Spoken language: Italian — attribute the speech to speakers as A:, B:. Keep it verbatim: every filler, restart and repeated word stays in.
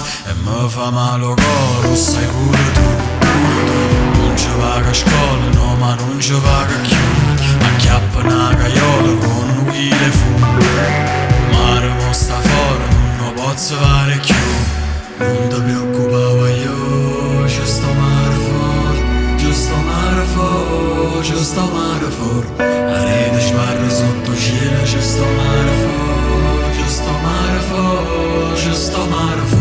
A: e mi fa male il cuore, lo sai pure tu. Non ci vaga a scuola, no ma non ci vaga più. Acchiappa una caiola con un chile fu. Mare mo sta fuori, non lo posso fare più. Non ti preoccupare io, ci sto mare fuori, ci sto mare fuori, ci sto mare fuori. La rete sbarra sotto cielo, ci sto mare fuori, ci sto mare fuori, ci sto mare fuori.